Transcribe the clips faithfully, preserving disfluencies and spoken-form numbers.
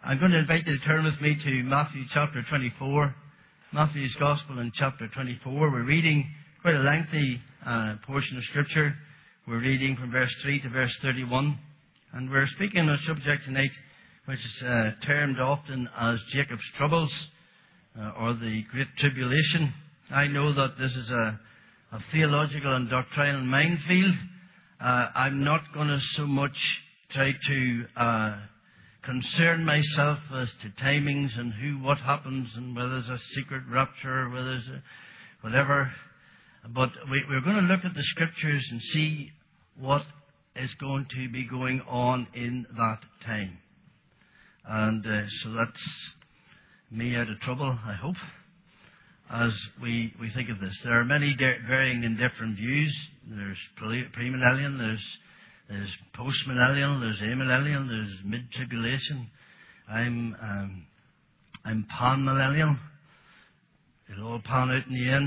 I'm going to invite you to turn with me to Matthew chapter twenty-four. Matthew's Gospel in chapter twenty-four. We're reading quite a lengthy uh, portion of Scripture. We're reading from verse three to verse thirty-one. And we're speaking on a subject tonight which is uh, termed often as Jacob's troubles uh, or the Great Tribulation. I know that this is a, a theological and doctrinal minefield. Uh, I'm not going to so much try to uh, concern myself as to timings and who, what happens and whether there's a secret rapture or whether there's a whatever. But we, we're going to look at the Scriptures and see what is going to be going on in that time. And uh, so that's me out of trouble, I hope, as we, we think of this. There are many de- varying and different views. There's pre- premillennial, there's there's postmillennial, there's amillennial, there's mid-tribulation. I'm um, I'm pan-millennial. It'll all pan out in the end.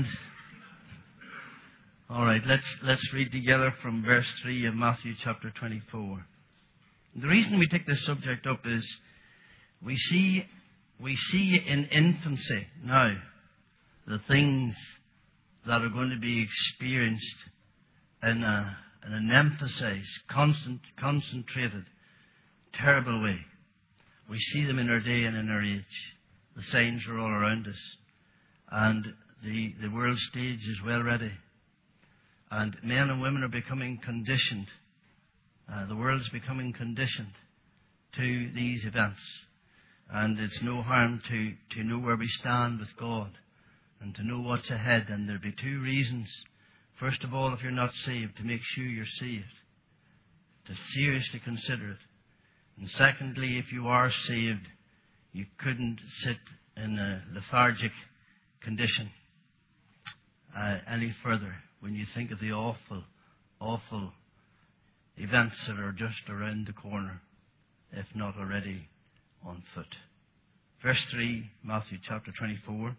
All right, let's let's read together from verse three of Matthew chapter twenty-four. The reason we take this subject up is we see we see in infancy now the things that are going to be experienced in, a, in an emphasized, constant, concentrated, terrible way. We see them in our day and in our age. The signs are all around us. And the, the world stage is well ready. And men and women are becoming conditioned. Uh, the world's becoming conditioned to these events. And it's no harm to, to know where we stand with God and to know what's ahead. And there'll be two reasons. First of all, if you're not saved, to make sure you're saved, to seriously consider it. And secondly, if you are saved, you couldn't sit in a lethargic condition uh, any further when you think of the awful, awful events that are just around the corner, if not already on foot. Verse three, Matthew chapter twenty-four.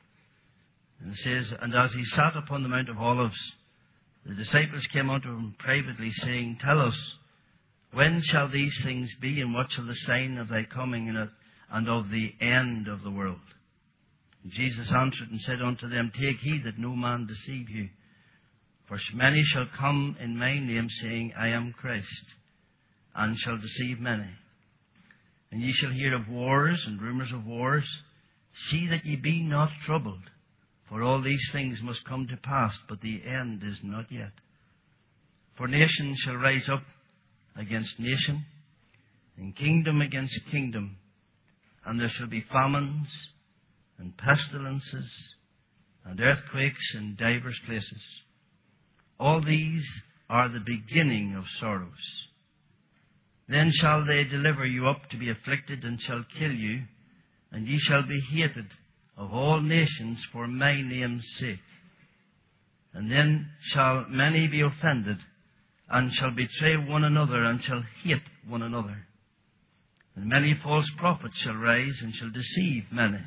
And it says, And as he sat upon the Mount of Olives, the disciples came unto him privately, saying, Tell us, when shall these things be, and what shall the sign of thy coming and of the end of the world? And Jesus answered and said unto them, Take heed that no man deceive you. For many shall come in my name, saying, I am Christ, and shall deceive many. And ye shall hear of wars and rumours of wars. See that ye be not troubled. For all these things must come to pass, but the end is not yet. For nation shall rise up against nation, and kingdom against kingdom. And there shall be famines, and pestilences, and earthquakes in divers places. All these are the beginning of sorrows. Then shall they deliver you up to be afflicted, and shall kill you, and ye shall be hated of all nations for my name's sake. And then shall many be offended, and shall betray one another, and shall hate one another. And many false prophets shall rise, and shall deceive many.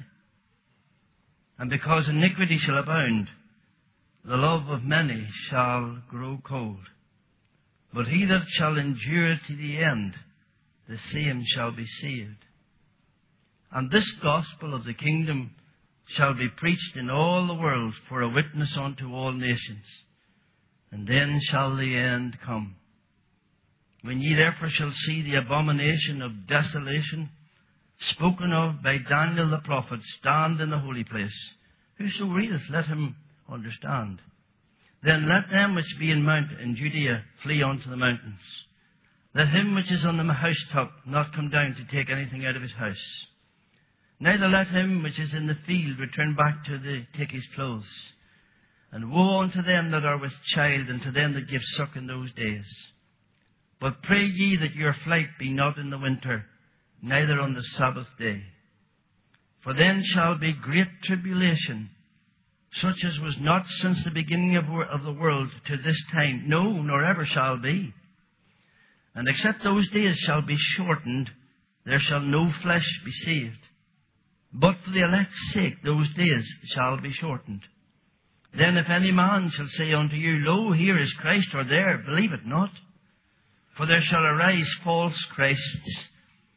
And because iniquity shall abound, the love of many shall grow cold. But he that shall endure to the end, the same shall be saved. And this gospel of the kingdom shall be preached in all the world for a witness unto all nations. And then shall the end come. When ye therefore shall see the abomination of desolation, spoken of by Daniel the prophet, stand in the holy place. Whoso readeth, let him understand. Then let them which be in Mount in Judea flee unto the mountains. Let him which is on the housetop not come down to take anything out of his house. Neither let him which is in the field return back to the, take his clothes. And woe unto them that are with child, and to them that give suck in those days. But pray ye that your flight be not in the winter, neither on the Sabbath day. For then shall be great tribulation, such as was not since the beginning of, of the world to this time, no, nor ever shall be. And except those days shall be shortened, there shall no flesh be saved. But for the elect's sake those days shall be shortened. Then if any man shall say unto you, Lo, here is Christ, or there, believe it not. For there shall arise false Christs,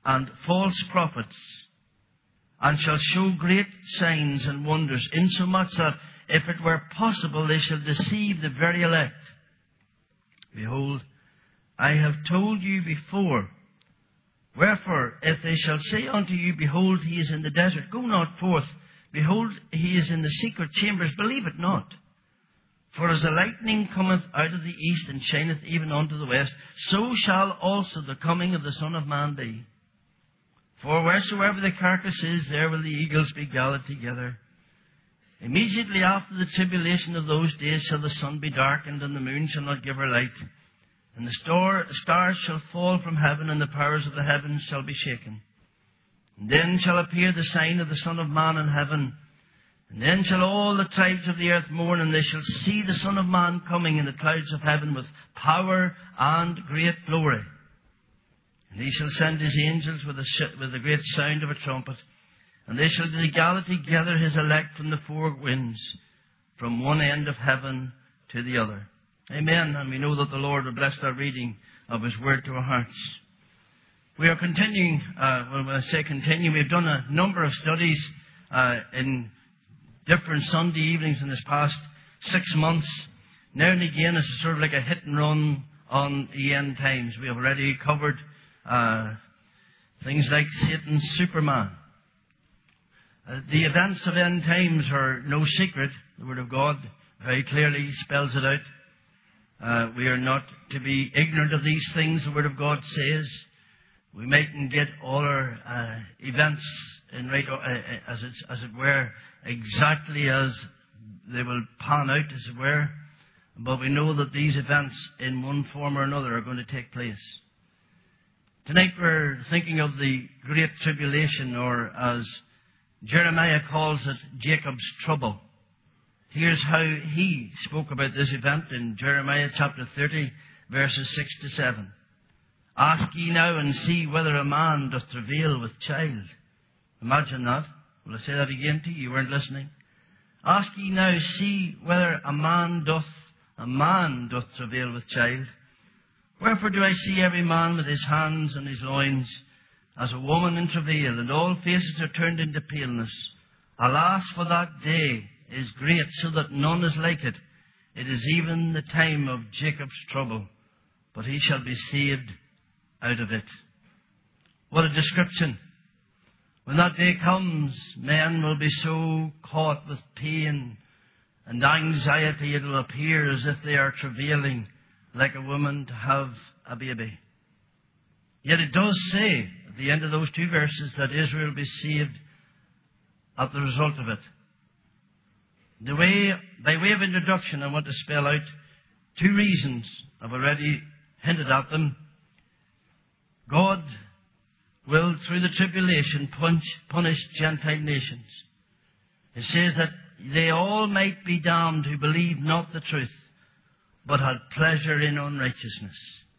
and false prophets, and shall show great signs and wonders, insomuch that if it were possible they shall deceive the very elect. Behold, I have told you before. Wherefore, if they shall say unto you, Behold, he is in the desert, go not forth. Behold, he is in the secret chambers, believe it not. For as the lightning cometh out of the east, and shineth even unto the west, so shall also the coming of the Son of Man be. For wheresoever the carcass is, there will the eagles be gathered together. Immediately after the tribulation of those days shall the sun be darkened, and the moon shall not give her light. And the star, stars shall fall from heaven, and the powers of the heavens shall be shaken. And then shall appear the sign of the Son of Man in heaven. And then shall all the tribes of the earth mourn, and they shall see the Son of Man coming in the clouds of heaven with power and great glory. And he shall send his angels with a, with a great sound of a trumpet, and they shall gather together his elect from the four winds, from one end of heaven to the other. Amen. And we know that the Lord will bless our reading of his word to our hearts. We are continuing, uh, well, when I say continuing, we've done a number of studies uh, in different Sunday evenings in this past six months. Now and again, it's sort of like a hit and run on the end times. We have already covered uh, things like Satan's Superman. Uh, the events of end times are no secret. The Word of God very clearly spells it out. Uh, we are not to be ignorant of these things, the Word of God says. We mightn't get all our uh, events in right, uh, as, it's, as it were, exactly as they will pan out, as it were. But we know that these events, in one form or another, are going to take place. Tonight we're thinking of the Great Tribulation, or as Jeremiah calls it, Jacob's trouble. Here's how he spoke about this event in Jeremiah chapter thirty, verses six to seven. Ask ye now and see whether a man doth travail with child. Imagine that. Will I say that again to you? You weren't listening. Ask ye now, see whether a man doth, a man doth travail with child. Wherefore do I see every man with his hands and his loins, as a woman in travail, and all faces are turned into paleness. Alas, for that day is great, so that none is like it. It is even the time of Jacob's trouble, but he shall be saved out of it. What a description. When that day comes, men will be so caught with pain and anxiety, it will appear as if they are travailing like a woman to have a baby. Yet it does say at the end of those two verses that Israel will be saved as the result of it. The way, by way of introduction, I want to spell out two reasons. I've already hinted at them. God will, through the tribulation, punish, punish Gentile nations. It says that they all might be damned who believed not the truth, but had pleasure in unrighteousness.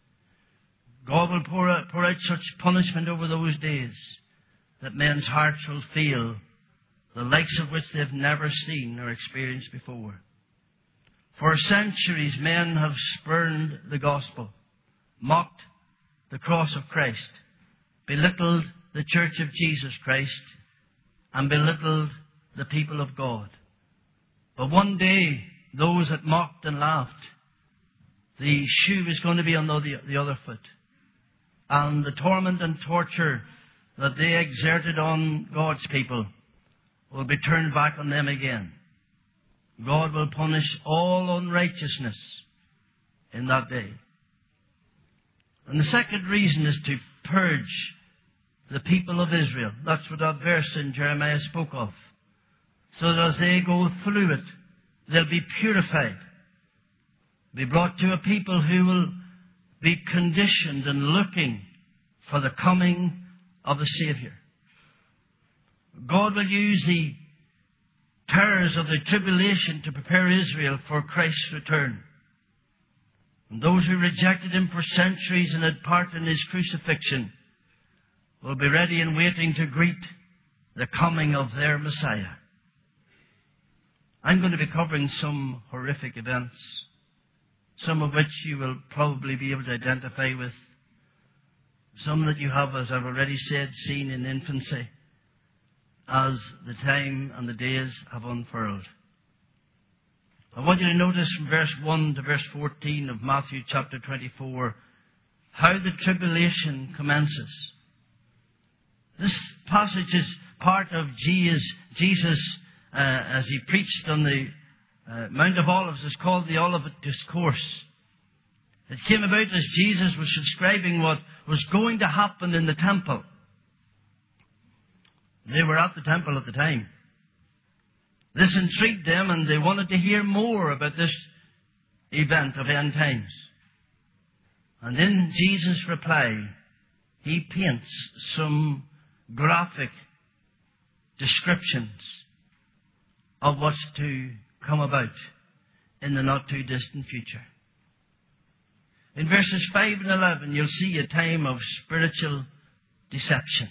God will pour out, pour out such punishment over those days that men's hearts will feel the likes of which they've never seen or experienced before. For centuries, men have spurned the gospel, mocked the cross of Christ, belittled the church of Jesus Christ, and belittled the people of God. But one day, those that mocked and laughed, the shoe is going to be on the, the other foot. And the torment and torture that they exerted on God's people will be turned back on them again. God will punish all unrighteousness in that day. And the second reason is to purge the people of Israel. That's what that verse in Jeremiah spoke of. So that as they go through it, they'll be purified. Be brought to a people who will be conditioned and looking for the coming of the Savior. God will use the terrors of the tribulation to prepare Israel for Christ's return. And those who rejected Him for centuries and had part in His crucifixion will be ready and waiting to greet the coming of their Messiah. I'm going to be covering some horrific events, some of which you will probably be able to identify with. Some that you have, as I've already said, seen in infancy, as the time and the days have unfurled. I want you to notice from verse one to verse fourteen of Matthew chapter twenty-four how the tribulation commences. This passage is part of Jesus, uh, as he preached on the uh, Mount of Olives, is called the Olivet Discourse. It came about as Jesus was describing what was going to happen in the temple. They were at the temple at the time. This intrigued them, and they wanted to hear more about this event of end times. And in Jesus' reply, he paints some graphic descriptions of what's to come about in the not-too-distant future. In verses five and eleven, you'll see a time of spiritual deception.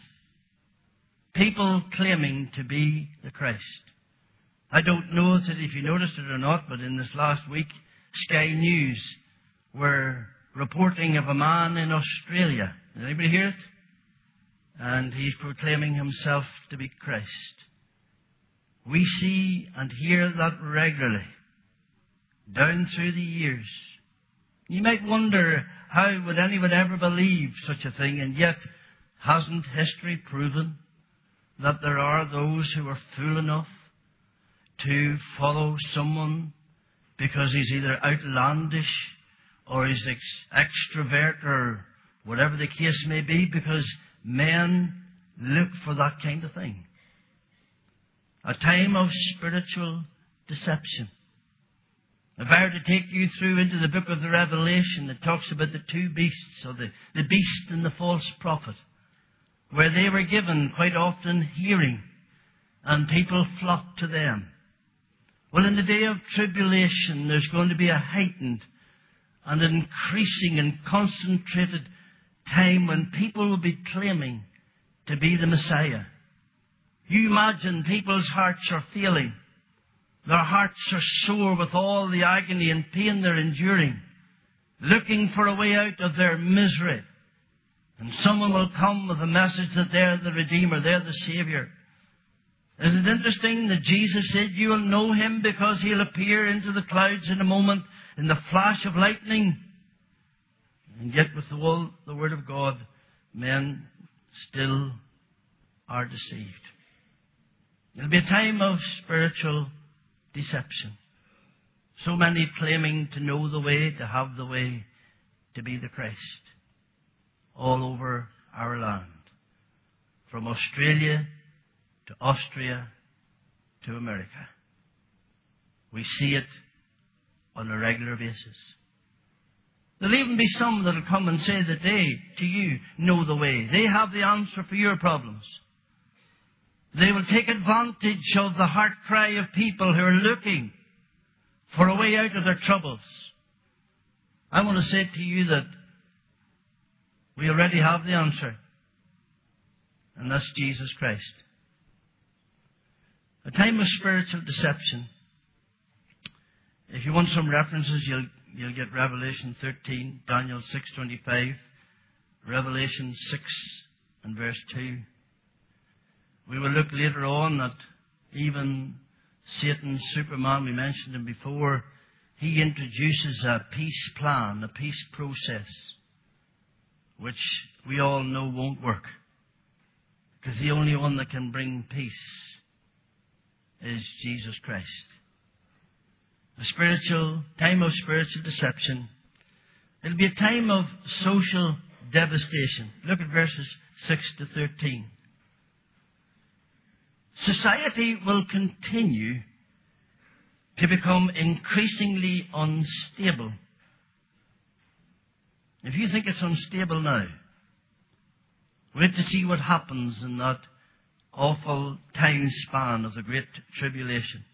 People claiming to be the Christ. I don't know if you noticed it or not, but in this last week, Sky News were reporting of a man in Australia. Did anybody hear it? And he's proclaiming himself to be Christ. We see and hear that regularly, down through the years. You might wonder, how would anyone ever believe such a thing? And yet, hasn't history proven that there are those who are fool enough to follow someone because he's either outlandish or he's ex- extrovert or whatever the case may be, because men look for that kind of thing. A time of spiritual deception. If I were to take you through into the book of the Revelation, it talks about the two beasts, or the, the beast and the false prophet, where they were given quite often hearing, and people flocked to them. Well, in the day of tribulation, there's going to be a heightened and increasing and concentrated time when people will be claiming to be the Messiah. You imagine people's hearts are failing. Their hearts are sore with all the agony and pain they're enduring, looking for a way out of their misery. And someone will come with a message that they're the Redeemer, they're the Savior. Isn't it interesting that Jesus said you will know Him because He'll appear into the clouds in a moment, in the flash of lightning? And yet with the, word, the Word of God, men still are deceived. It'll be a time of spiritual deception. So many claiming to know the way, to have the way, to be the Christ. All over our land. From Australia to Austria to America. We see it on a regular basis. There'll even be some that'll come and say that they, to you, know the way. They have the answer for your problems. They will take advantage of the heart cry of people who are looking for a way out of their troubles. I want to say to you that we already have the answer. And that's Jesus Christ. A time of spiritual deception. If you want some references, you'll, you'll get Revelation thirteen, Daniel six twenty-five, Revelation six and verse two. We will look later on at even Satan's Superman, we mentioned him before. He introduces a peace plan, a peace process, which we all know won't work. Because the only one that can bring peace is Jesus Christ. A spiritual, time of spiritual deception. It'll be a time of social devastation. Look at verses six to thirteen. Society will continue to become increasingly unstable. If you think it's unstable now, we have to see what happens in that awful time span of the Great Tribulation.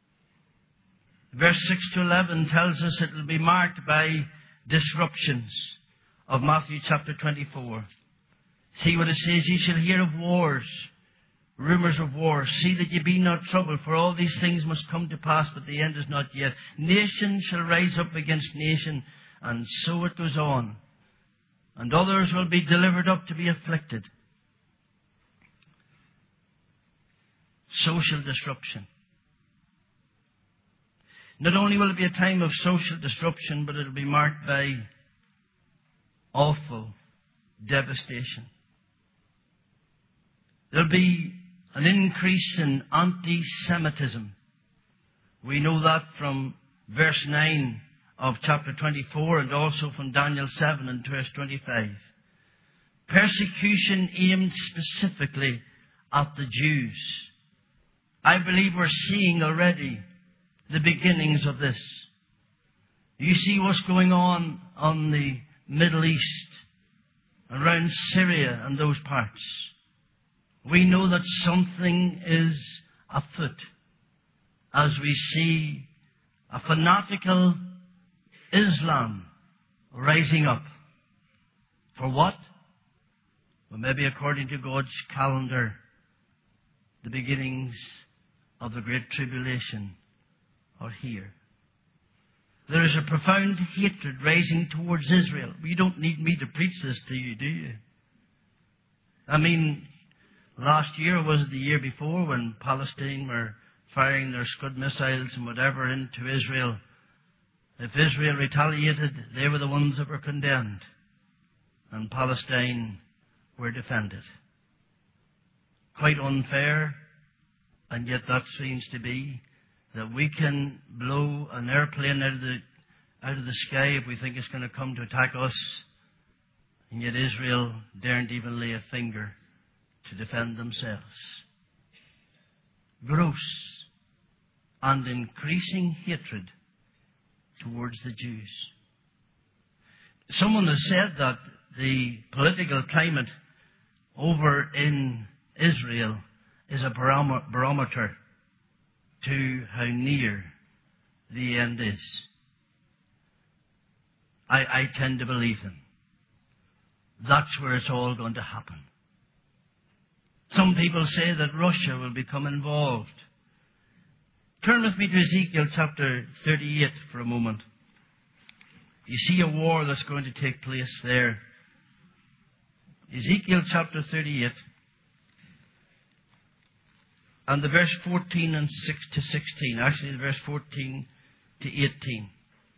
Verse six to eleven tells us it will be marked by disruptions of Matthew chapter twenty-four. See what it says, ye shall hear of wars, rumors of wars. See that ye be not troubled, for all these things must come to pass, but the end is not yet. Nation shall rise up against nation, and so it goes on. and others will be delivered up to be afflicted. Social disruption. Not only will it be a time of social disruption, but it will be marked by awful devastation. There will be an increase in anti-Semitism. We know that from verse nine of chapter twenty-four and also from Daniel seven and verse twenty-five. Persecution aimed specifically at the Jews. I believe we're seeing already the beginnings of this. You see what's going on on the Middle East, around Syria and those parts. We know that something is afoot as we see a fanatical Islam rising up. For what? Well, maybe according to God's calendar, the beginnings of the Great Tribulation are here. There is a profound hatred rising towards Israel. You don't need me to preach this to you, do you? I mean, last year, or was it the year before, when Palestine were firing their Scud missiles and whatever into Israel? If Israel retaliated, they were the ones that were condemned, and Palestine were defended. Quite unfair, and yet that seems to be that we can blow an airplane out of the out of the sky if we think it's going to come to attack us, and yet Israel daren't even lay a finger to defend themselves. Gross and increasing hatred towards the Jews. Someone has said that the political climate over in Israel is a barometer to how near the end is. I, I tend to believe them. That's where it's all going to happen. Some people say that Russia will become involved. Turn with me to Ezekiel chapter thirty-eight for a moment. You see a war that's going to take place there. Ezekiel chapter thirty-eight. And the verse fourteen and six to sixteen. Actually, the verse fourteen to eighteen.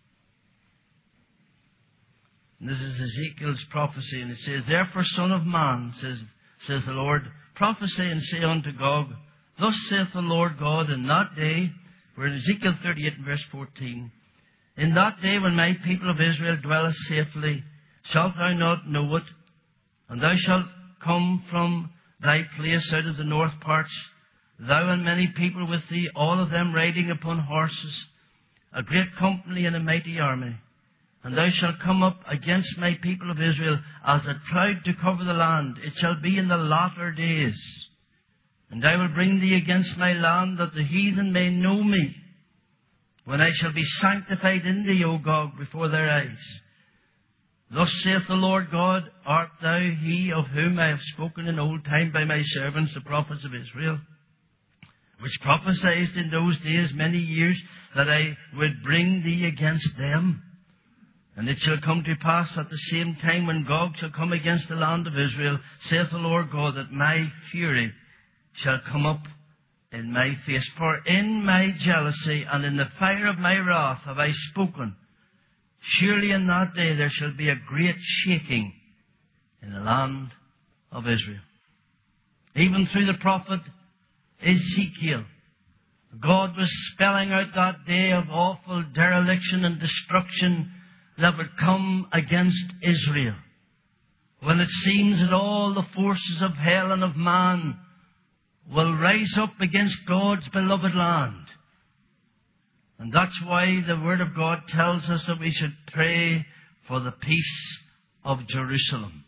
And this is Ezekiel's prophecy, and it says, Therefore, son of man, says, says the Lord, prophesy and say unto Gog, Thus saith the Lord God, in that day, we're in Ezekiel thirty-eight and verse fourteen, In that day when my people of Israel dwelleth safely, shalt thou not know it, and thou shalt come from thy place out of the north parts, thou and many people with thee, all of them riding upon horses, a great company and a mighty army. And thou shalt come up against my people of Israel as a cloud to cover the land. It shall be in the latter days. And I will bring thee against my land, that the heathen may know me, when I shall be sanctified in thee, O Gog, before their eyes. Thus saith the Lord God, Art thou he of whom I have spoken in old time by my servants, the prophets of Israel, which prophesied in those days many years, that I would bring thee against them? And it shall come to pass at the same time when Gog shall come against the land of Israel, saith the Lord God, that my fury shall come up in my face. For in my jealousy and in the fire of my wrath have I spoken. Surely in that day there shall be a great shaking in the land of Israel. Even through the prophet Ezekiel, God was spelling out that day of awful dereliction and destruction that would come against Israel, when it seems that all the forces of hell and of man will rise up against God's beloved land. And that's why the Word of God tells us that we should pray for the peace of Jerusalem.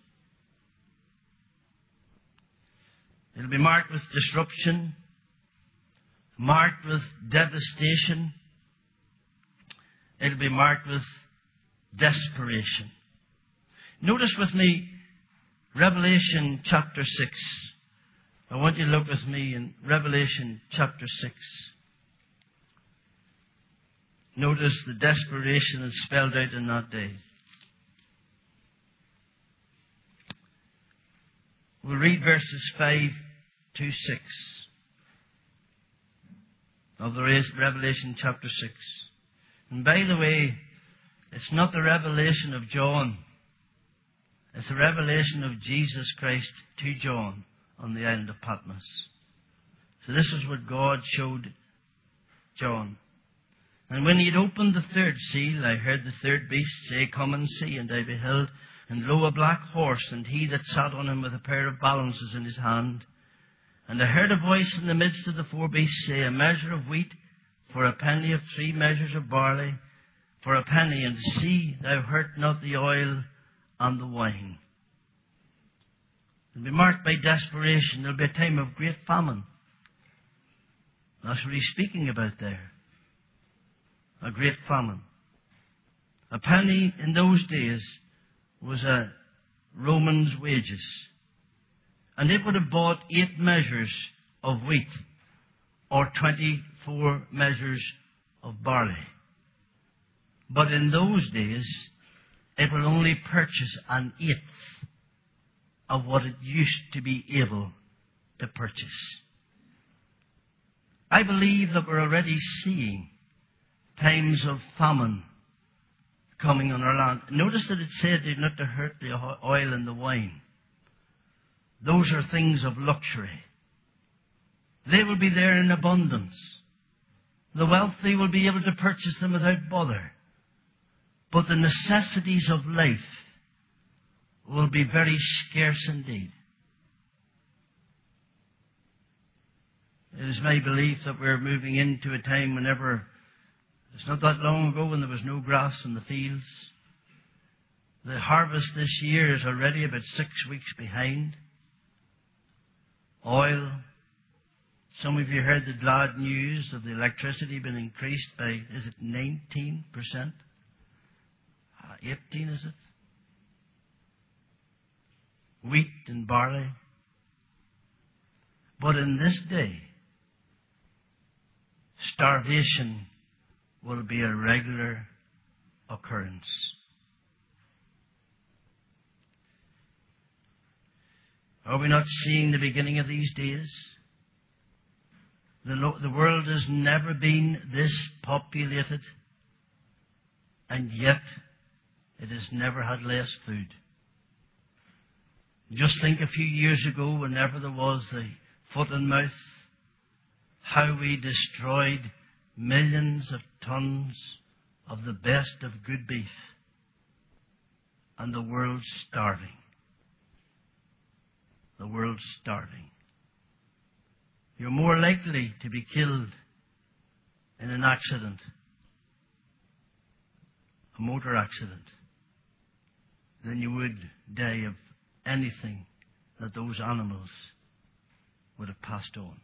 It'll be marked with disruption, marked with devastation. It'll be marked with desperation. Notice with me Revelation chapter six. I want you to look with me in Revelation chapter six. Notice the desperation that's spelled out in that day. We'll read verses five to six of the Revelation chapter six. And by the way, it's not the revelation of John. It's the revelation of Jesus Christ to John on the island of Patmos. So this is what God showed John. And when he had opened the third seal, I heard the third beast say, Come and see. And I beheld, and lo, a black horse, and he that sat on him with a pair of balances in his hand. And I heard a voice in the midst of the four beasts say, A measure of wheat for a penny, of three measures of barley for a penny, and see, thou hurt not the oil and the wine. It'll be marked by desperation. There'll be a time of great famine. That's what he's speaking about there. A great famine. A penny in those days was a Roman's wages. And it would have bought eight measures of wheat or twenty-four measures of barley. But in those days, it will only purchase an eighth of what it used to be able to purchase. I believe that we're already seeing times of famine coming on our land. Notice that it said they'd not to hurt the oil and the wine. Those are things of luxury. They will be there in abundance. The wealthy will be able to purchase them without bother. But the necessities of life will be very scarce indeed. It is my belief that we're moving into a time whenever, it's not that long ago when there was no grass in the fields. The harvest this year is already about six weeks behind. Oil. Some of you heard the glad news of the electricity being increased by, is it nineteen percent? eighteen, is it? Wheat and barley. But in this day, starvation will be a regular occurrence. Are we not seeing the beginning of these days? The, lo- the world has never been this populated, and yet it has never had less food. Just think a few years ago, whenever there was the foot and mouth, how we destroyed millions of tons of the best of good beef, and the world's starving. The world's starving. You're more likely to be killed in an accident, a motor accident, than you would die of anything that those animals would have passed on.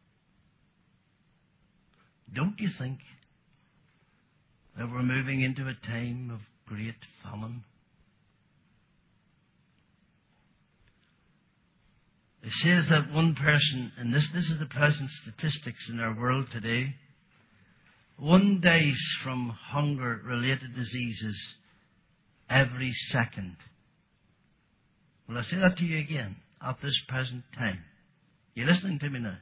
Don't you think that we're moving into a time of great famine? It says that one person, and this, this is the present statistics in our world today, one dies from hunger-related diseases every second. Will I say that to you again? At this present time. You're listening to me now?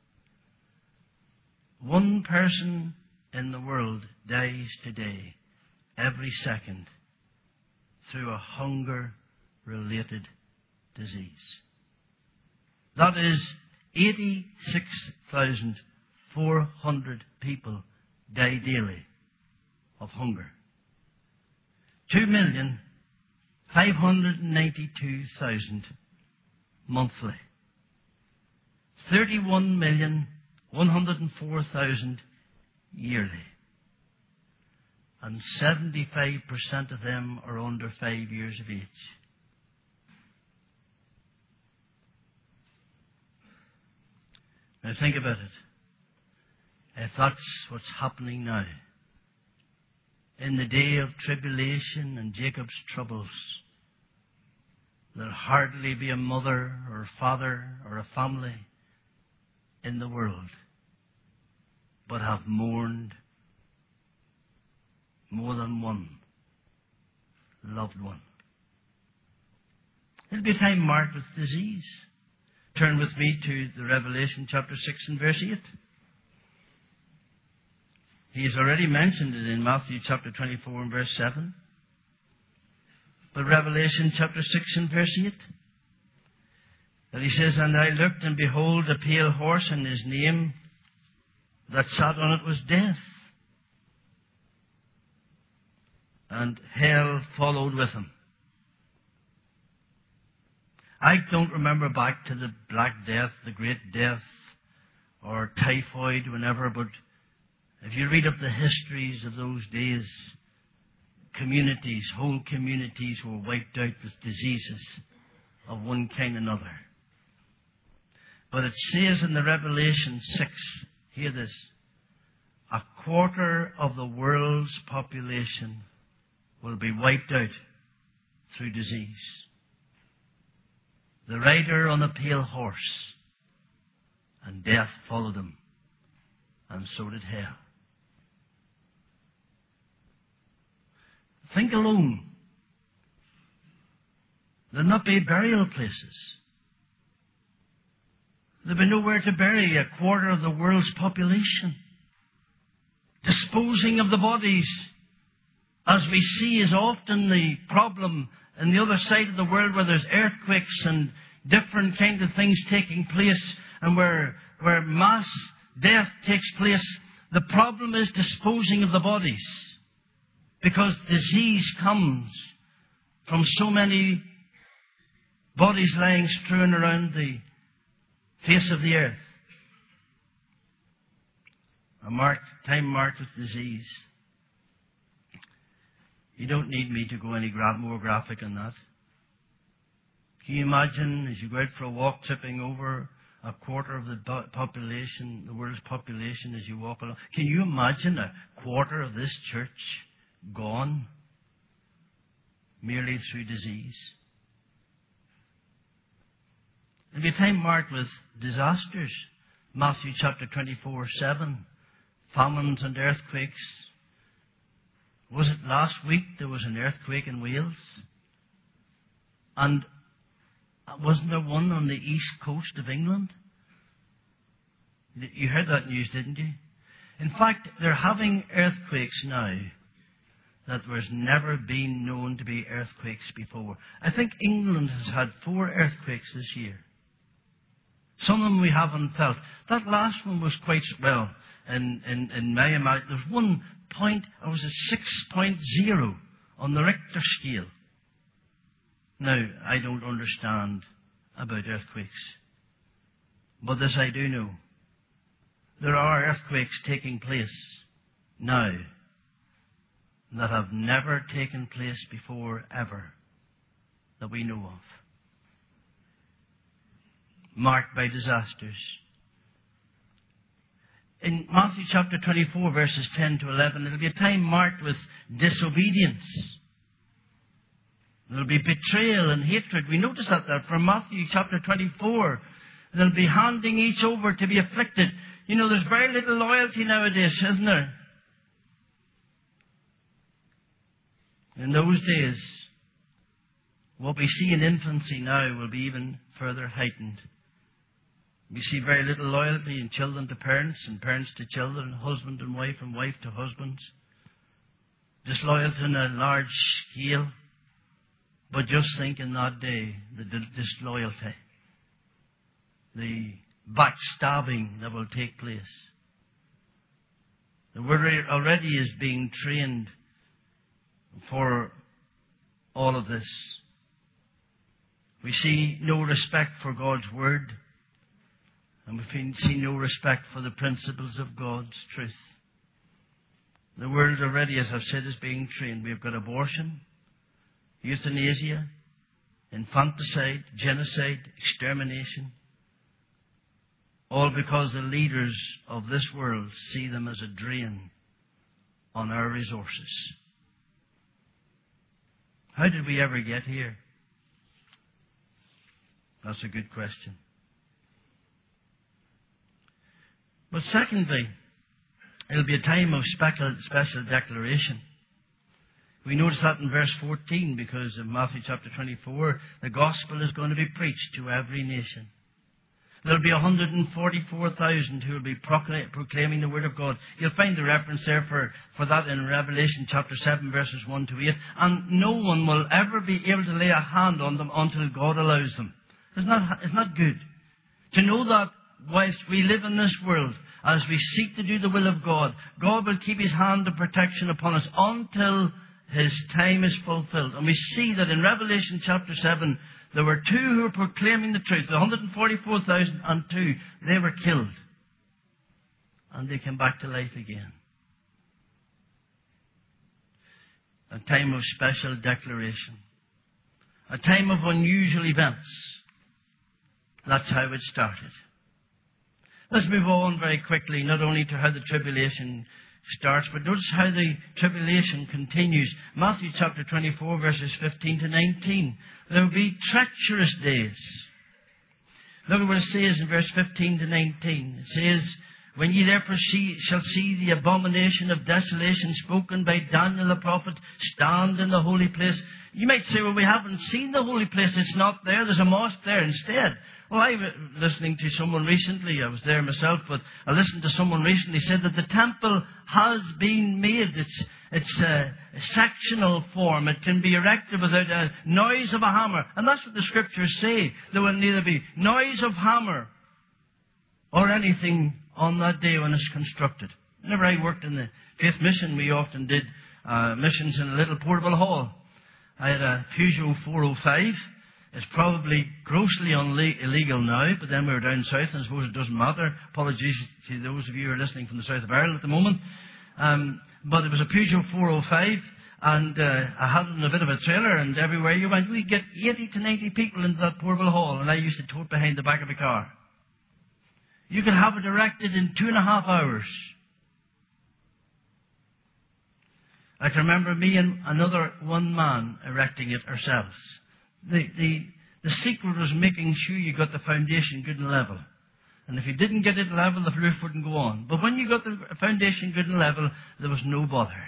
One person in the world dies today, every second, through a hunger-related disease. That is eighty-six thousand four hundred people die daily of hunger. two million five hundred ninety-two thousand monthly. thirty-one million one hundred four thousand yearly. And seventy-five percent of them are under five years of age. Now think about it. If that's what's happening now, in the day of tribulation and Jacob's troubles, there'll hardly be a mother or a father or a family in the world but have mourned more than one loved one. It'll be a time marked with disease. turn with me to the Revelation chapter six and verse eight. He has already mentioned it in Matthew chapter twenty-four and verse seven. But Revelation chapter six and verse eight. And he says, "And I looked, and behold, a pale horse, and his name that sat on it was Death. And hell followed with him." I don't remember back to the Black Death, the Great Death, or typhoid, whenever, but if you read up the histories of those days, communities, whole communities were wiped out with diseases of one kind or another. But it says in the Revelation six, hear this, a quarter of the world's population will be wiped out through disease. The rider on a pale horse, and death followed him, and so did hell. Think alone. There'll not be burial places. There'll be nowhere to bury a quarter of the world's population. Disposing of the bodies, as we see, is often the problem on the other side of the world, where there's earthquakes and different kinds of things taking place, and where, where mass death takes place. The problem is disposing of the bodies, because disease comes from so many bodies lying strewn around the face of the earth. A marked, time marked with disease. You don't need me to go any gra- more graphic than that. Can you imagine, as you go out for a walk, tipping over a quarter of the do- population, the world's population, as you walk along? Can you imagine a quarter of this church gone merely through disease? There'll be a time marked with disasters. Matthew chapter twenty-four, seven. Famines and earthquakes. Was it last week there was an earthquake in Wales? And wasn't there one on the east coast of England? You heard that news, didn't you? In fact, they're having earthquakes now that was never been known to be earthquakes before. I think England has had four earthquakes this year. Some of them we haven't felt. That last one was quite, well, in, in, in my amount, there was one point, it was a six point oh on the Richter scale. Now, I don't understand about earthquakes. But this I do know. There are earthquakes taking place now that have never taken place before, ever, that we know of. Marked by disasters. In Matthew chapter twenty-four, verses ten to eleven, it'll be a time marked with disobedience. There'll be betrayal and hatred. We notice that there from Matthew chapter twenty-four. They'll be handing each over to be afflicted. You know, there's very little loyalty nowadays, isn't there? In those days, what we see in infancy now will be even further heightened. We see very little loyalty in children to parents, and parents to children, husband and wife, and wife to husbands. Disloyalty on a large scale. But just think in that day, the disloyalty, the backstabbing that will take place. The word already is being trained for all of this. We see no respect for God's word. And we see no respect for the principles of God's truth. The world already, as I've said, is being trained. We've got abortion, euthanasia, infanticide, genocide, extermination. All because the leaders of this world see them as a drain on our resources. How did we ever get here? That's a good question. But secondly, it'll be a time of special, special declaration. We notice that in verse fourteen, because in Matthew chapter twenty-four, the gospel is going to be preached to every nation. There'll be one hundred forty-four thousand who will be procla- proclaiming the Word of God. You'll find the reference there for, for that in Revelation chapter seven, verses one to eight. And no one will ever be able to lay a hand on them until God allows them. It's not, it's not good to know that whilst we live in this world, as we seek to do the will of God, God will keep His hand of protection upon us until His time is fulfilled. And we see that in Revelation chapter seven, there were two who were proclaiming the truth. The one hundred forty-four thousand and two, they were killed. And they came back to life again. A time of special declaration. A time of unusual events. That's how it started. Let's move on very quickly, not only to how the tribulation starts, but notice how the tribulation continues. Matthew chapter twenty-four, verses fifteen to nineteen. There will be treacherous days. Look at what it says in verse fifteen to nineteen. It says, when ye therefore see, shall see the abomination of desolation spoken by Daniel the prophet stand in the holy place. You might say, well, we haven't seen the holy place. It's not there. There's a mosque there instead. Well, I was listening to someone recently. I was there myself, but I listened to someone recently said that the temple has been made. It's, it's a, a sectional form. It can be erected without a noise of a hammer. And that's what the scriptures say. There will neither be noise of hammer or anything on that day when it's constructed. Whenever I worked in the Faith Mission, we often did uh, missions in a little portable hall. I had a Peugeot four oh five. It's probably grossly unle- illegal now, but then we were down south, and I suppose it doesn't matter. Apologies to those of you who are listening from the south of Ireland at the moment. Um, but it was a Peugeot four oh five, and uh, I had it in a bit of a trailer, and everywhere you went, we get eighty to ninety people into that portable hall, and I used to tow it behind the back of the car. You could have it erected in two and a half hours. I can remember me and another one man erecting it ourselves. The, the, the secret was making sure you got the foundation good and level. And if you didn't get it level, the roof wouldn't go on. But when you got the foundation good and level, there was no bother.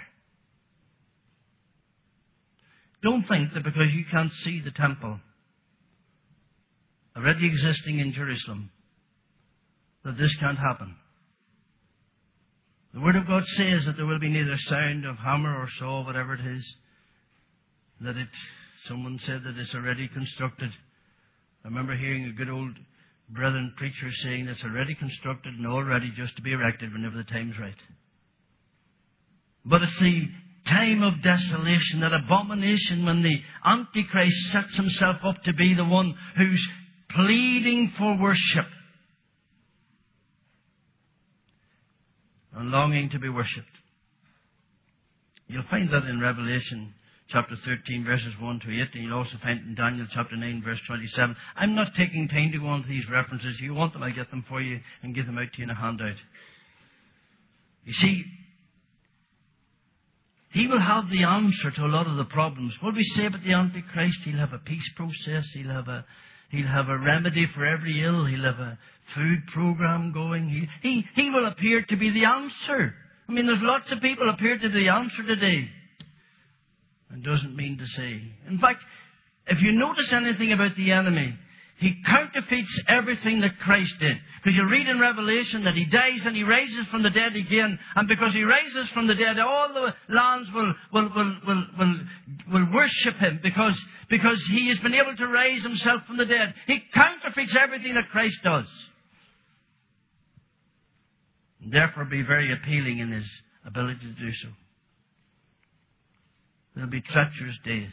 Don't think that because you can't see the temple already existing in Jerusalem, that this can't happen. The Word of God says that there will be neither sound of hammer or saw, whatever it is, that it... Someone said that it's already constructed. I remember hearing a good old brethren preacher saying it's already constructed and all ready just to be erected whenever the time's right. But it's the time of desolation, that abomination when the Antichrist sets himself up to be the one who's pleading for worship and longing to be worshipped. You'll find that in Revelation chapter thirteen, verses one to eight, and you'll also find it in Daniel chapter nine, verse twenty-seven. I'm not taking time to go on to these references. If you want them, I'll get them for you and give them out to you in a handout. You see, he will have the answer to a lot of the problems. What do we say about the Antichrist? He'll have a peace process. He'll have a, he'll have a remedy for every ill. He'll have a food program going. He, he, he will appear to be the answer. I mean, there's lots of people appear to be the answer today. It doesn't mean to say. In fact, if you notice anything about the enemy, he counterfeits everything that Christ did. Because you read in Revelation that he dies and he rises from the dead again. And because he rises from the dead, all the lands will, will, will, will, will, will worship him. Because, because he has been able to raise himself from the dead. He counterfeits everything that Christ does. And therefore be very appealing in his ability to do so. There'll be treacherous days.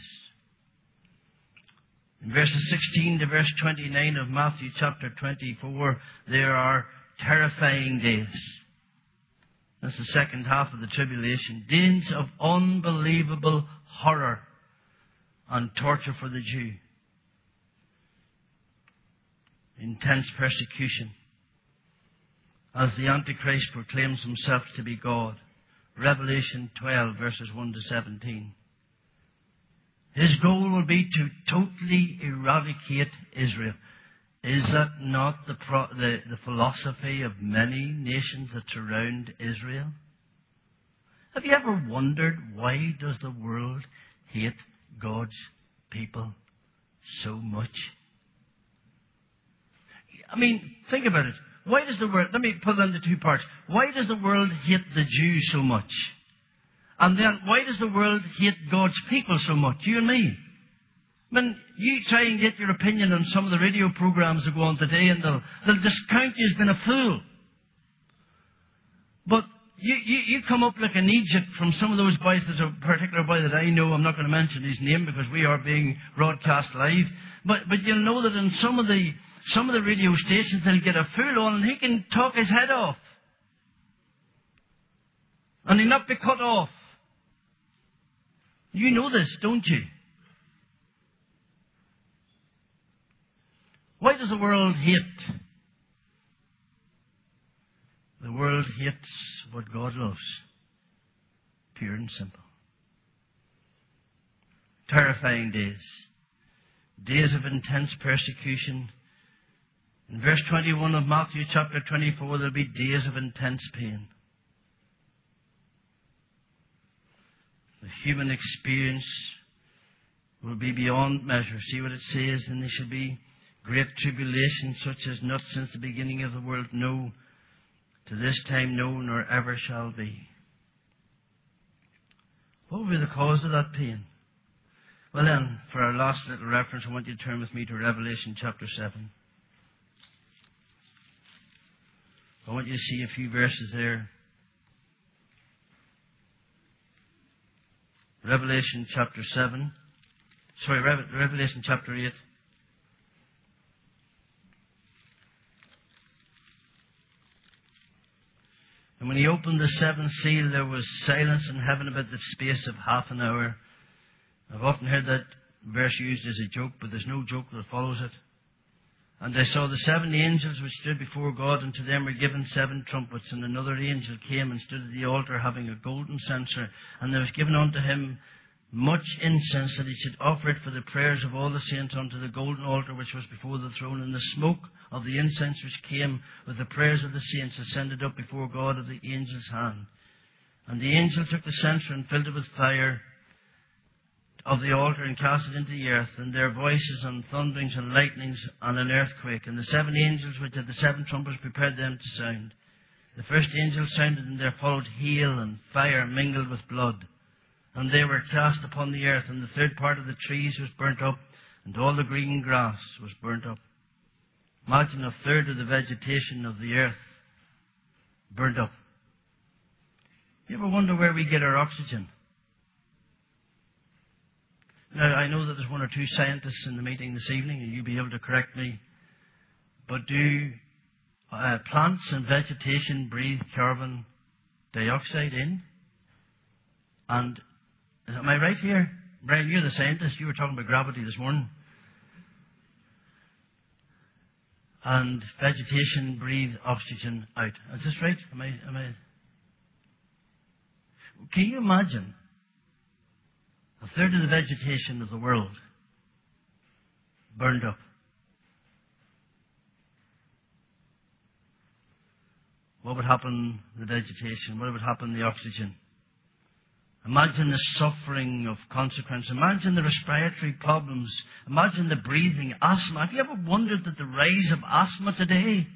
In verses sixteen to verse twenty-nine of Matthew chapter twenty-four, there are terrifying days. That's the second half of the tribulation. Days of unbelievable horror and torture for the Jew. Intense persecution. As the Antichrist proclaims himself to be God. Revelation twelve, verses one to seventeen. His goal will be to totally eradicate Israel. Is that not the, pro- the, the philosophy of many nations that surround Israel? Have you ever wondered why does the world hate God's people so much? I mean, think about it. Why does the world, let me put it into two parts. Why does the world hate the Jews so much? And then, why does the world hate God's people so much? You and me. I mean, you try and get your opinion on some of the radio programs that go on today, and they'll, they'll discount you as being a fool. But you, you, you come up like an Egypt from some of those boys. There's a particular boy that I know. I'm not going to mention his name because we are being broadcast live. But, but you'll know that in some of the, some of the radio stations, they'll get a fool on and he can talk his head off. And he'll not be cut off. You know this, don't you? Why does the world hate? The world hates what God loves. Pure and simple. Terrifying days. Days of intense persecution. In verse twenty-one of Matthew chapter twenty-four, there'll be days of intense pain. The human experience will be beyond measure. See what it says, and there shall be great tribulation, such as not since the beginning of the world, no, to this time no, nor ever shall be. What will be the cause of that pain? Well then, for our last little reference, I want you to turn with me to Revelation chapter seven. I want you to see a few verses there. Revelation chapter seven. Sorry, Revelation chapter eight. And when he opened the seventh seal, there was silence in heaven about the space of half an hour. I've often heard that verse used as a joke, but there's no joke that follows it. And I saw the seven angels which stood before God, and to them were given seven trumpets. And another angel came and stood at the altar, having a golden censer. And there was given unto him much incense, that he should offer it for the prayers of all the saints unto the golden altar which was before the throne. And the smoke of the incense which came with the prayers of the saints ascended up before God of the angel's hand. And the angel took the censer and filled it with fire of the altar and cast it into the earth, and their voices and thunderings and lightnings and an earthquake. And the seven angels which had the seven trumpets prepared them to sound. The first angel sounded, and there followed hail and fire mingled with blood. And they were cast upon the earth, and the third part of the trees was burnt up, and all the green grass was burnt up. Imagine a third of the vegetation of the earth burnt up. You ever wonder where we get our oxygen? Now, I know that there's one or two scientists in the meeting this evening, and you'll be able to correct me. But do uh, plants and vegetation breathe carbon dioxide in? And, am I right here? Brian, you're the scientist. You were talking about gravity this morning. And vegetation breathe oxygen out. Is this right? Am I, am I? Can you imagine a third of the vegetation of the world burned up? What would happen to the vegetation? What would happen to the oxygen? Imagine the suffering of consequence. Imagine the respiratory problems. Imagine the breathing, asthma. Have you ever wondered at the rise of asthma today?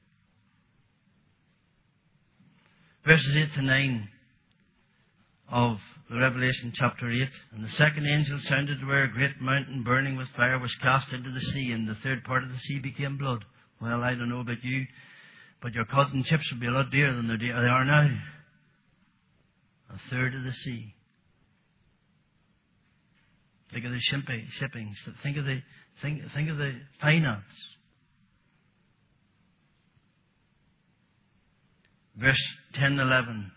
Verses eight to nine of Revelation chapter eight. And the second angel sounded, where a great mountain burning with fire was cast into the sea, and the third part of the sea became blood. Well, I don't know about you, but your cotton chips would be a lot dearer than they are now. A third of the sea. Think of the shipping. shipping. Think of the think, think of the finance. Verse ten and eleven.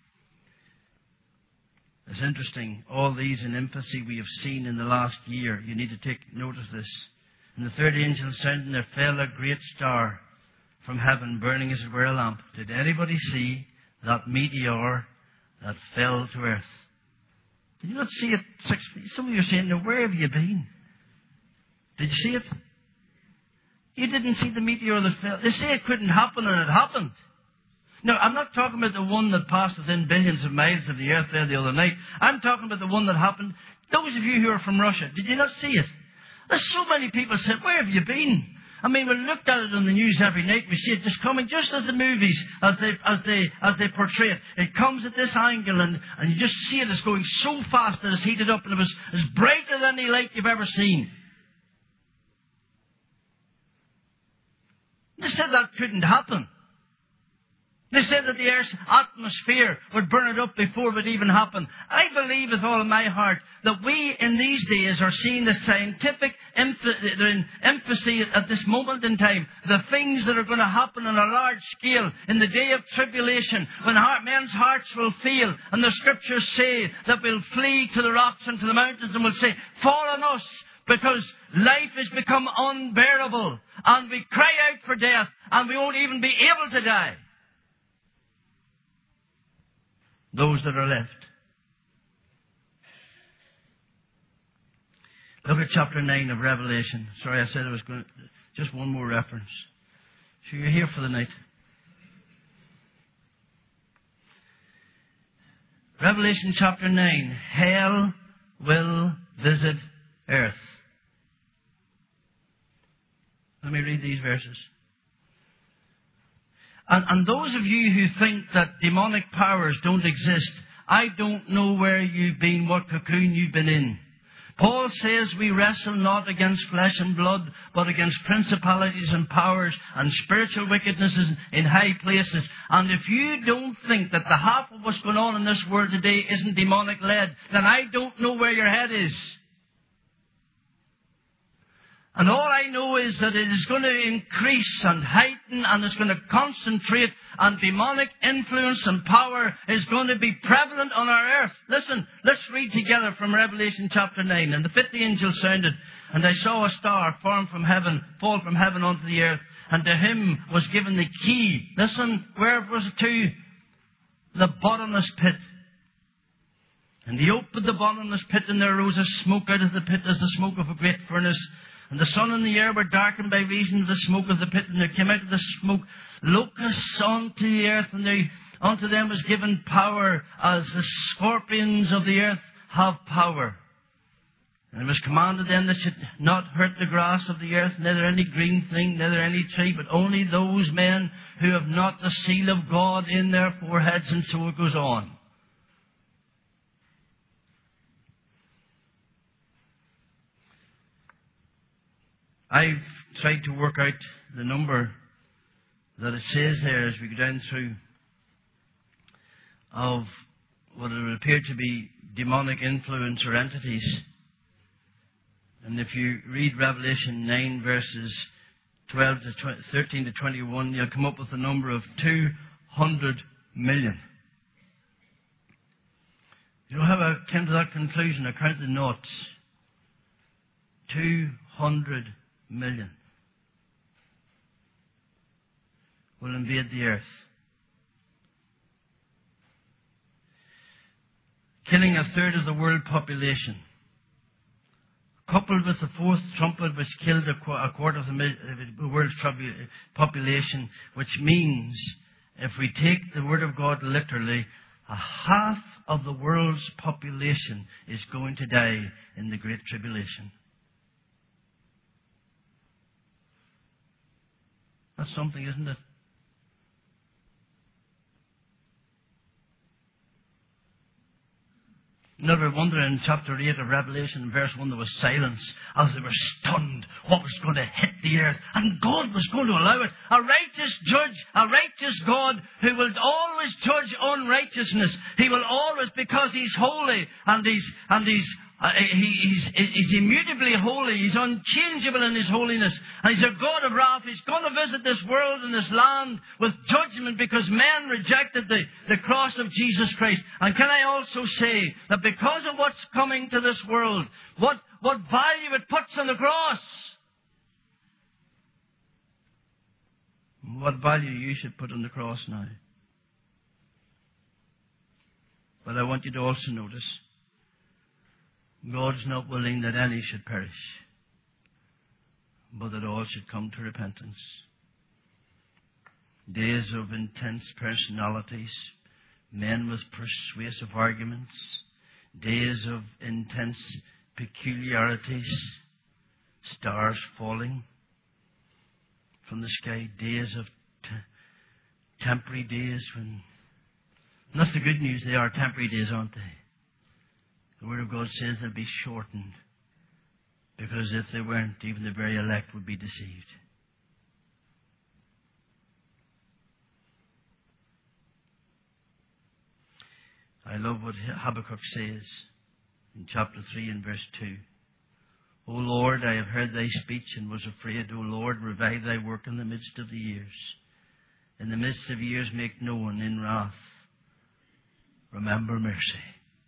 It's interesting. All these in infancy we have seen in the last year. You need to take note of this. And the third angel sounded, and there fell a great star from heaven, burning as it were a lamp. Did anybody see that meteor that fell to earth? Did you not see it six feet? Some of you are saying, now where have you been? Did you see it? You didn't see the meteor that fell. They say it couldn't happen, and it happened. Now, I'm not talking about the one that passed within billions of miles of the earth there the other night. I'm talking about the one that happened. Those of you who are from Russia, did you not see it? There's so many people said, where have you been? I mean, we looked at it on the news every night. We see it just coming, just as the movies, as they, as they, as they portray it. It comes at this angle, and, and you just see it. It's going so fast that it's heated up, and it was as brighter than any light you've ever seen. They said that couldn't happen. They said that the Earth's atmosphere would burn it up before it would even happen. I believe with all of my heart that we in these days are seeing the scientific emphasis at this moment in time, the things that are going to happen on a large scale in the day of tribulation, when heart, men's hearts will fail, and the Scriptures say that we'll flee to the rocks and to the mountains and we'll say, fall on us, because life has become unbearable, and we cry out for death, and we won't even be able to die. Those that are left. Look at chapter nine of Revelation. Sorry, I said I was going to... Just one more reference. So you're here for the night. Revelation chapter nine. Hell will visit earth. Let me read these verses. And, and those of you who think that demonic powers don't exist, I don't know where you've been, what cocoon you've been in. Paul says we wrestle not against flesh and blood, but against principalities and powers and spiritual wickednesses in high places. And if you don't think that the half of what's going on in this world today isn't demonic-led, then I don't know where your head is. And all I know is that it is going to increase and heighten, and it's going to concentrate, and demonic influence and power is going to be prevalent on our earth. Listen, let's read together from Revelation chapter nine. And the fifth angel sounded, and I saw a star form from heaven, fall from heaven onto the earth, and to him was given the key. Listen, where was it to? The bottomless pit. And he opened the bottomless pit, and there arose a smoke out of the pit as the smoke of a great furnace. And the sun and the air were darkened by reason of the smoke of the pit, and there came out of the smoke locusts onto the earth, and they, unto them was given power as the scorpions of the earth have power. And it was commanded them that should not hurt the grass of the earth, neither any green thing, neither any tree, but only those men who have not the seal of God in their foreheads. And so it goes on. I've tried to work out the number that it says there as we go down through of what would appear to be demonic influence or entities. And if you read Revelation nine verses twelve to thirteen to twenty-one, you'll come up with a number of two hundred million. You know how I came to that conclusion? I counted the noughts. two hundred million will invade the earth, killing a third of the world population, coupled with the fourth trumpet which killed a quarter of the world's population, which means, if we take the Word of God literally, a half of the world's population is going to die in the Great Tribulation. That's something, isn't it? Never wonder in chapter eight of Revelation, verse one, there was silence as they were stunned what was going to hit the earth. And God was going to allow it. A righteous judge, a righteous God who will always judge unrighteousness. He will always, because He's holy and He's, and He's Uh, he, he's, he's immutably holy. He's unchangeable in His holiness. And He's a God of wrath. He's going to visit this world and this land with judgment because men rejected the, the cross of Jesus Christ. And can I also say that because of what's coming to this world, what, what value it puts on the cross, what value you should put on the cross now. But I want you to also notice, God's not willing that any should perish, but that all should come to repentance. Days of intense personalities, men with persuasive arguments, days of intense peculiarities, stars falling, from the sky, days of t- temporary days when... And that's the good news. They are temporary days, aren't they? The Word of God says they'll be shortened, because if they weren't, even the very elect would be deceived. I love what Habakkuk says in chapter three and verse two. O Lord, I have heard thy speech and was afraid. O Lord, revive thy work in the midst of the years. In the midst of years make known in wrath. Remember mercy.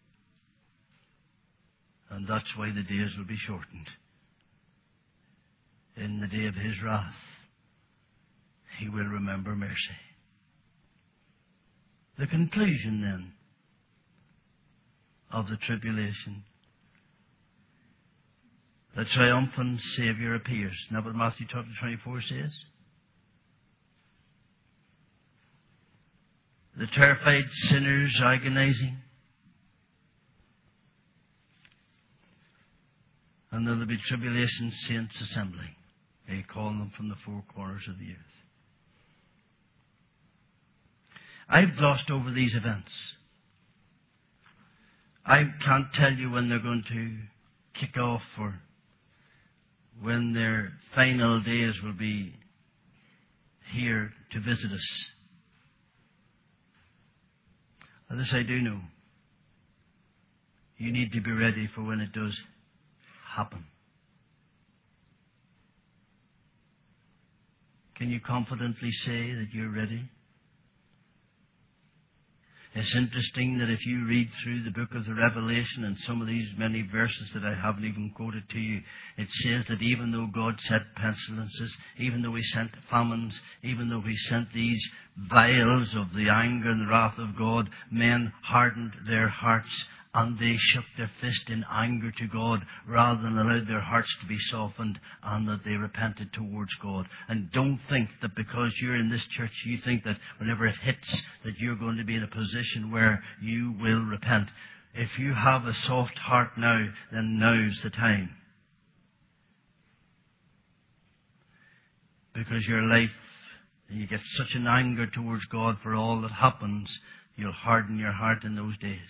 And that's why the days will be shortened. In the day of his wrath, he will remember mercy. The conclusion then of the tribulation. The triumphant Saviour appears. Now what Matthew chapter twenty-four says? The terrified sinners agonizing. And there will be tribulation saints assembling. They call them from the four corners of the earth. I've glossed over these events. I can't tell you when they're going to kick off or when their final days will be here to visit us. And this I do know. You need to be ready for when it does happen. Can you confidently say that you're ready? It's interesting that if you read through the book of the Revelation and some of these many verses that I haven't even quoted to you, it says that even though God sent pestilences, even though He sent famines, even though He sent these vials of the anger and the wrath of God, men hardened their hearts and they shook their fist in anger to God rather than allowed their hearts to be softened, and that they repented towards God. And don't think that because you're in this church, you think that whenever it hits that you're going to be in a position where you will repent. If you have a soft heart now, then now's the time. Because your life, you get such an anger towards God for all that happens, you'll harden your heart in those days.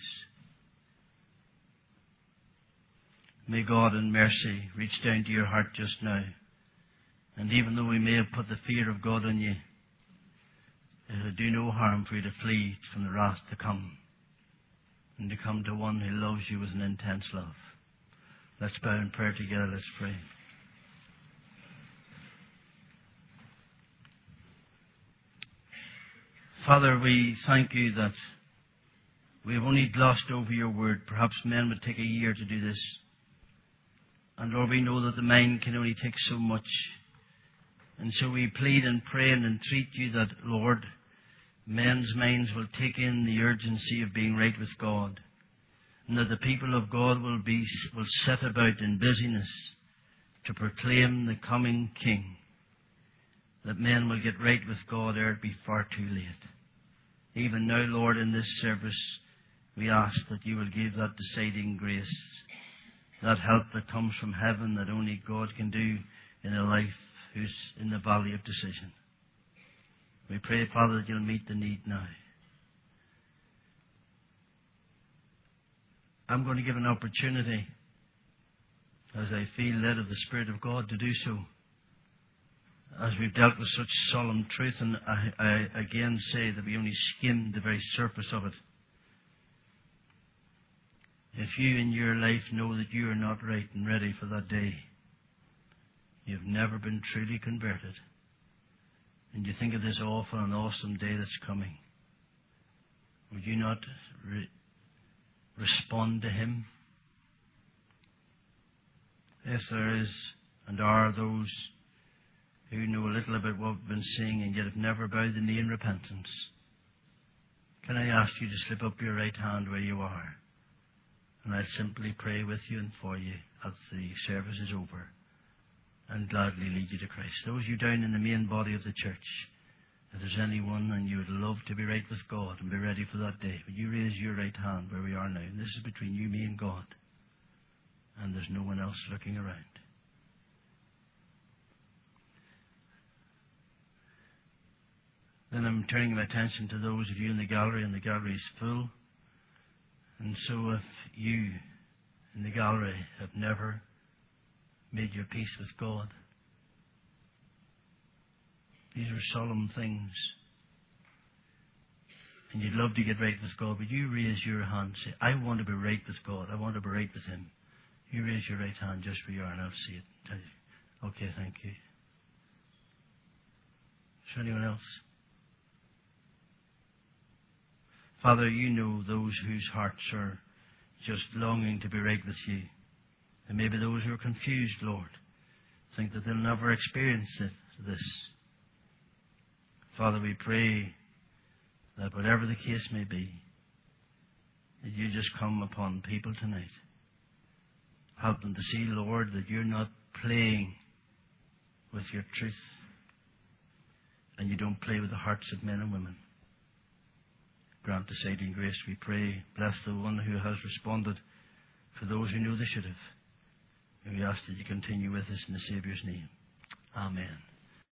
May God in mercy reach down to your heart just now. And even though we may have put the fear of God on you, it'll do no harm for you to flee from the wrath to come. And to come to one who loves you with an intense love. Let's bow in prayer together. Let's pray. Father, we thank you that we have only glossed over your word. Perhaps men would take a year to do this. And Lord, we know that the mind can only take so much. And so we plead and pray and entreat you that, Lord, men's minds will take in the urgency of being right with God. And that the people of God will be will set about in busyness to proclaim the coming King. That men will get right with God ere it be far too late. Even now, Lord, in this service, we ask that you will give that deciding grace, that help that comes from heaven that only God can do in a life who's in the valley of decision. We pray, Father, that you'll meet the need now. I'm going to give an opportunity, as I feel led of the Spirit of God, to do so. As we've dealt with such solemn truth, and I, I again say that we only skimmed the very surface of it. If you in your life know that you are not right and ready for that day, you've never been truly converted, and you think of this awful and awesome day that's coming, would you not re- respond to Him? If there is and are those who know a little about what we've been saying and yet have never bowed the knee in repentance, can I ask you to slip up your right hand where you are? And I'll simply pray with you and for you as the service is over and gladly lead you to Christ. Those of you down in the main body of the church, if there's anyone and you would love to be right with God and be ready for that day, would you raise your right hand where we are now? And this is between you, me and God. And there's no one else looking around. Then I'm turning my attention to those of you in the gallery, and the gallery is full. And so if you in the gallery have never made your peace with God, these are solemn things, and you'd love to get right with God, would you raise your hand and say, I want to be right with God. I want to be right with Him. You raise your right hand just where you are, and I'll see it. Tell you. Okay, thank you. Is there anyone else? Father, you know those whose hearts are just longing to be right with you. And maybe those who are confused, Lord, think that they'll never experience it, this. Father, we pray that whatever the case may be, that you just come upon people tonight. Help them to see, Lord, that you're not playing with your truth, and you don't play with the hearts of men and women. Grant the saving grace, we pray. Bless the one who has responded, for those who know they should have. And we ask that you continue with us in the Saviour's name. Amen.